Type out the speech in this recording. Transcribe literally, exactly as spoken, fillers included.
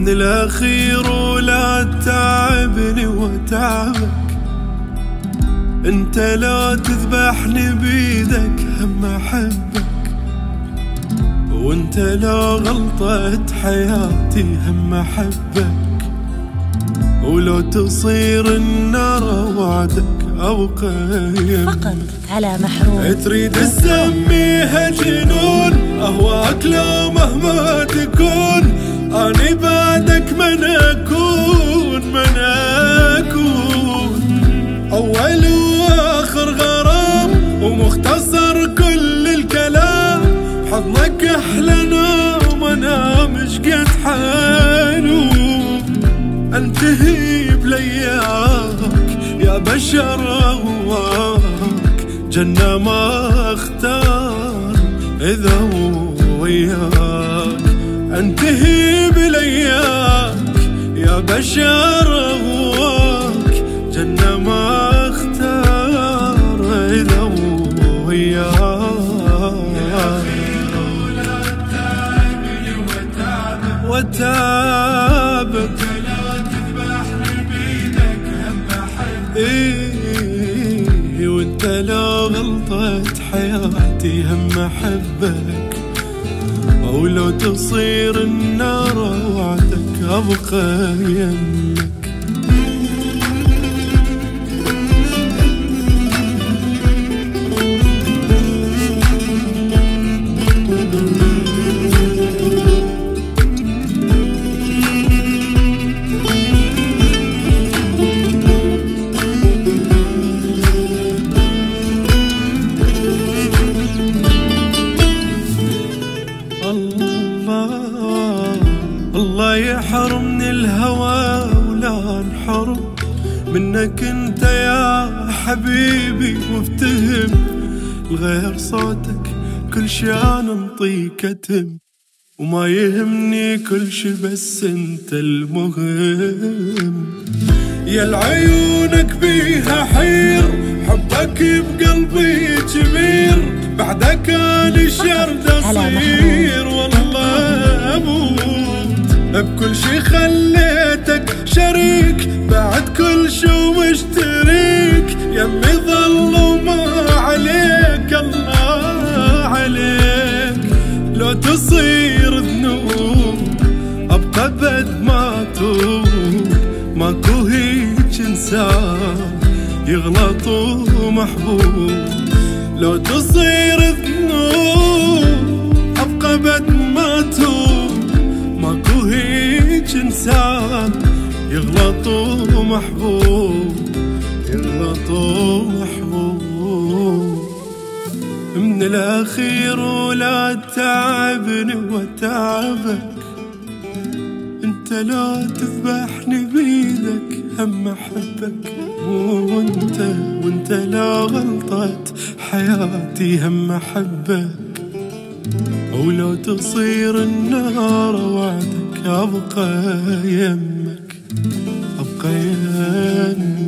من الأخير ولا تعبني وتعبك. انت لا تذبحني بيدك هم احبك، وانت لا غلطة حياتي هم احبك. ولو تصير النار وعدك ابقى يمك. فقط على محروم. تريد تسميها جنون اهواك لو مهما تكون، اني بعدك من اكون من اكون. اول واخر غرام ومختصر كل الكلام، حضنك احلى نوم انا مش قد حنون. انتهي بلياك يا بشر اهواك، جنة ما اختار اذا وياك. انتهي بلياك يا بشر اهواك، جنة ما اختار اذا وياك. وتعبك إيه، وانت لا غلطة حياتي هم احبك. ولو تصير النار وعدك ابقى يمك. الله الله يحرمني الهوى ولا انحرم منك انت يا حبيبي. وافتهم الغير صوتك كل شي انا انطيك اتم، وما يهمني كل شي بس انت المهم. يا العيونك بيها حير، حبك بقلبي كبير، بعدك اني شرد اصير والله اموت. بكل شي خليتك شريك، بعد كل شي ومشتريك. يمي ظل وما عليك الله عليك. لو تصير ذنوب ابقى بد ما توب، ماكو هيج انسان يغلط ومحبوب. لو تصير ذنوب ابقى بد ما توب، ماكو هيج انسان يغلط ومحبوب يغلط ومحبوب. من الاخير ولا تعبني وتعبك، انت لا تذبحني بيدك هم احبك. وانت وانت لا غلطة حياتي هم احبك. ولو تصير النار وعدك ابقى يمك ابقى يمك.